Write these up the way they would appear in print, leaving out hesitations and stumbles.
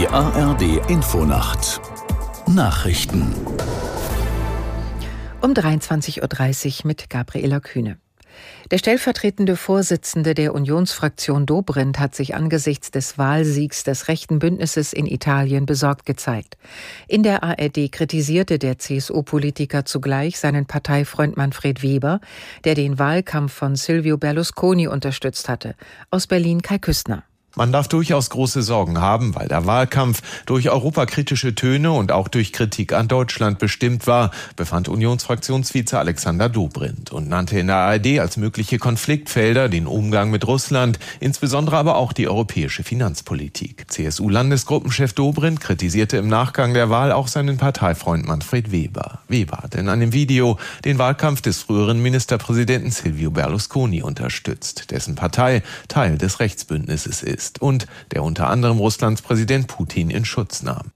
ARD Infonacht Nachrichten um 23:30 Uhr mit Gabriela Kühne. Der stellvertretende Vorsitzende der Unionsfraktion Dobrindt hat sich angesichts des Wahlsiegs des rechten Bündnisses in Italien besorgt gezeigt. In der ARD kritisierte der CSU-Politiker zugleich seinen Parteifreund Manfred Weber, der den Wahlkampf von Silvio Berlusconi unterstützt hatte. Aus Berlin Kai Küstner. Man darf durchaus große Sorgen haben, weil der Wahlkampf durch europakritische Töne und auch durch Kritik an Deutschland bestimmt war, befand Unionsfraktionsvize Alexander Dobrindt und nannte in der ARD als mögliche Konfliktfelder den Umgang mit Russland, insbesondere aber auch die europäische Finanzpolitik. CSU-Landesgruppenchef Dobrindt kritisierte im Nachgang der Wahl auch seinen Parteifreund Manfred Weber. Weber hat in einem Video den Wahlkampf des früheren Ministerpräsidenten Silvio Berlusconi unterstützt, dessen Partei Teil des Rechtsbündnisses ist und der unter anderem Russlands Präsident Putin in Schutz nahm.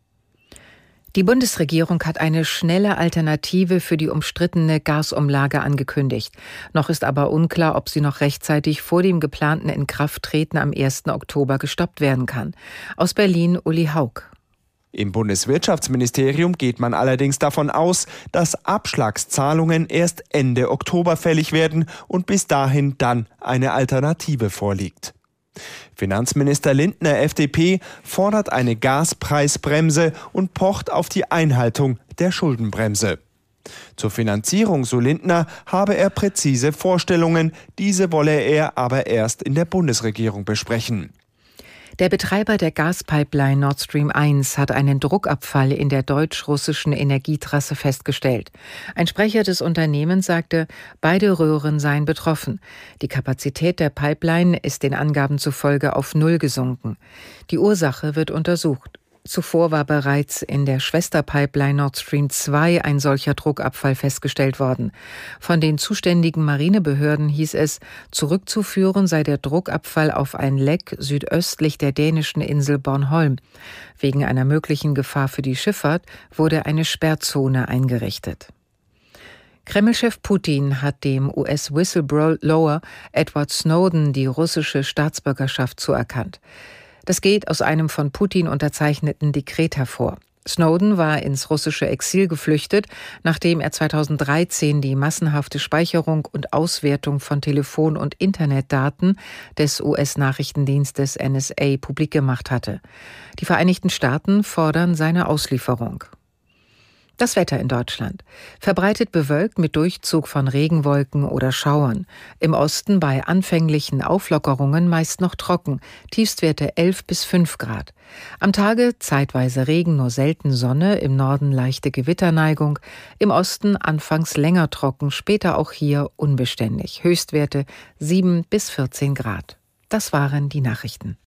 Die Bundesregierung hat eine schnelle Alternative für die umstrittene Gasumlage angekündigt. Noch ist aber unklar, ob sie noch rechtzeitig vor dem geplanten Inkrafttreten am 1. Oktober gestoppt werden kann. Aus Berlin Uli Haug. Im Bundeswirtschaftsministerium geht man allerdings davon aus, dass Abschlagszahlungen erst Ende Oktober fällig werden und bis dahin dann eine Alternative vorliegt. Finanzminister Lindner, FDP, fordert eine Gaspreisbremse und pocht auf die Einhaltung der Schuldenbremse. Zur Finanzierung, so Lindner, habe er präzise Vorstellungen, diese wolle er aber erst in der Bundesregierung besprechen. Der Betreiber der Gaspipeline Nord Stream 1 hat einen Druckabfall in der deutsch-russischen Energietrasse festgestellt. Ein Sprecher des Unternehmens sagte, beide Röhren seien betroffen. Die Kapazität der Pipeline ist den Angaben zufolge auf 0 gesunken. Die Ursache wird untersucht. Zuvor war bereits in der Schwesterpipeline Nord Stream 2 ein solcher Druckabfall festgestellt worden. Von den zuständigen Marinebehörden hieß es, zurückzuführen sei der Druckabfall auf ein Leck südöstlich der dänischen Insel Bornholm. Wegen einer möglichen Gefahr für die Schifffahrt wurde eine Sperrzone eingerichtet. Kreml-Chef Putin hat dem US-Whistleblower Edward Snowden die russische Staatsbürgerschaft zuerkannt. Das geht aus einem von Putin unterzeichneten Dekret hervor. Snowden war ins russische Exil geflüchtet, nachdem er 2013 die massenhafte Speicherung und Auswertung von Telefon- und Internetdaten des US-Nachrichtendienstes NSA publik gemacht hatte. Die Vereinigten Staaten fordern seine Auslieferung. Das Wetter in Deutschland. Verbreitet bewölkt mit Durchzug von Regenwolken oder Schauern. Im Osten bei anfänglichen Auflockerungen meist noch trocken. Tiefstwerte 11 bis 5 Grad. Am Tage zeitweise Regen, nur selten Sonne. Im Norden leichte Gewitterneigung. Im Osten anfangs länger trocken, später auch hier unbeständig. Höchstwerte 7 bis 14 Grad. Das waren die Nachrichten.